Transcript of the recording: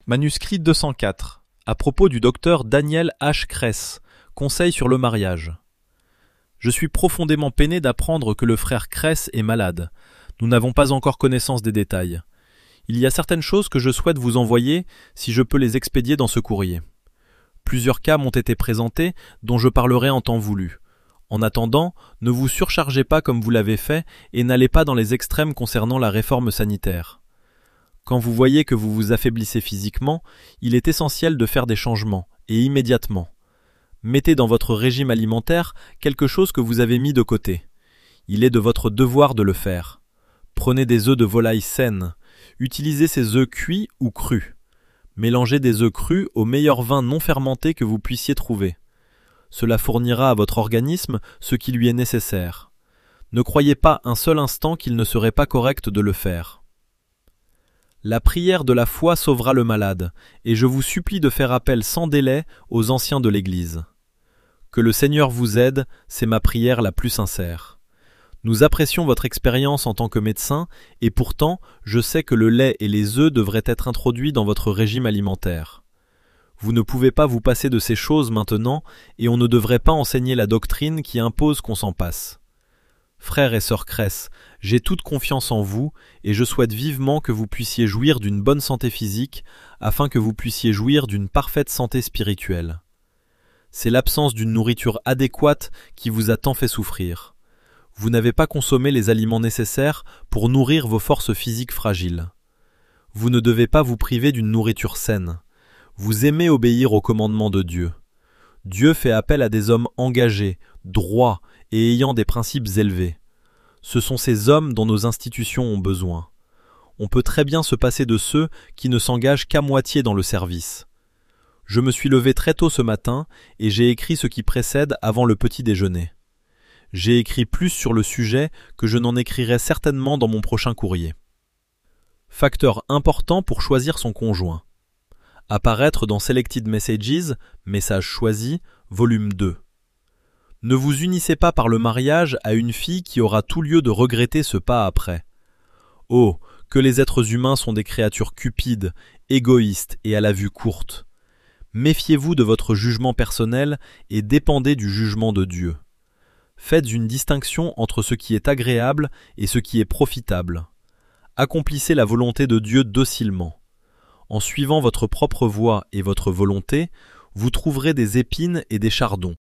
Manuscrit 204. À propos du docteur Daniel H. Kress. Conseil sur le mariage. Je suis profondément peiné d'apprendre que le frère Kress est malade. Nous n'avons pas encore connaissance des détails. Il y a certaines choses que je souhaite vous envoyer si je peux les expédier dans ce courrier. Plusieurs cas m'ont été présentés dont je parlerai en temps voulu. En attendant, ne vous surchargez pas comme vous l'avez fait et n'allez pas dans les extrêmes concernant la réforme sanitaire. Quand vous voyez que vous vous affaiblissez physiquement, il est essentiel de faire des changements, et immédiatement. Mettez dans votre régime alimentaire quelque chose que vous avez mis de côté. Il est de votre devoir de le faire. Prenez des œufs de volaille saines. Utilisez ces œufs cuits ou crus. Mélangez des œufs crus au meilleur vin non fermenté que vous puissiez trouver. Cela fournira à votre organisme ce qui lui est nécessaire. Ne croyez pas un seul instant qu'il ne serait pas correct de le faire. La prière de la foi sauvera le malade, et je vous supplie de faire appel sans délai aux anciens de l'Église. Que le Seigneur vous aide, c'est ma prière la plus sincère. Nous apprécions votre expérience en tant que médecin, et pourtant, je sais que le lait et les œufs devraient être introduits dans votre régime alimentaire. Vous ne pouvez pas vous passer de ces choses maintenant, et on ne devrait pas enseigner la doctrine qui impose qu'on s'en passe. Frères et sœurs Kress, j'ai toute confiance en vous, et je souhaite vivement que vous puissiez jouir d'une bonne santé physique, afin que vous puissiez jouir d'une parfaite santé spirituelle. C'est l'absence d'une nourriture adéquate qui vous a tant fait souffrir. Vous n'avez pas consommé les aliments nécessaires pour nourrir vos forces physiques fragiles. Vous ne devez pas vous priver d'une nourriture saine. Vous aimez obéir aux commandements de Dieu. Dieu fait appel à des hommes engagés, droits et ayant des principes élevés. Ce sont ces hommes dont nos institutions ont besoin. On peut très bien se passer de ceux qui ne s'engagent qu'à moitié dans le service. Je me suis levé très tôt ce matin et j'ai écrit ce qui précède avant le petit déjeuner. J'ai écrit plus sur le sujet que je n'en écrirai certainement dans mon prochain courrier. Facteur important pour choisir son conjoint. Apparaître dans Selected Messages, Messages choisis, volume 2. Ne vous unissez pas par le mariage à une fille qui aura tout lieu de regretter ce pas après. Oh, que les êtres humains sont des créatures cupides, égoïstes et à la vue courte. Méfiez-vous de votre jugement personnel et dépendez du jugement de Dieu. Faites une distinction entre ce qui est agréable et ce qui est profitable. Accomplissez la volonté de Dieu docilement. En suivant votre propre voie et votre volonté, vous trouverez des épines et des chardons.